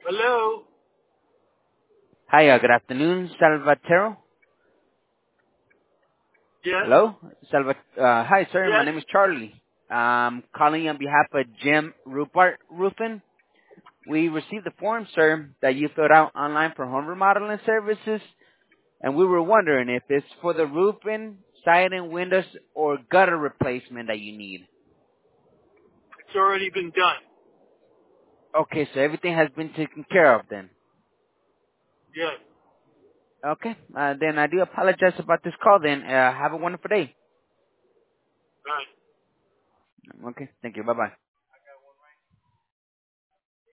Hello? Hi, good afternoon, Salvatore. Yes? Hello? Hi, sir. My Yes? name is Charlie. Calling on behalf of Jim Rupert Roofing. We received the form, sir, that you filled out online for home remodeling services, and we were wondering if it's for the roofing, siding, windows, or gutter replacement that you need. It's already been done. Okay, so everything has been taken care of then. Yes. Okay, then I do apologize about this call then. Have a wonderful day. Right. Okay, thank you. Bye-bye.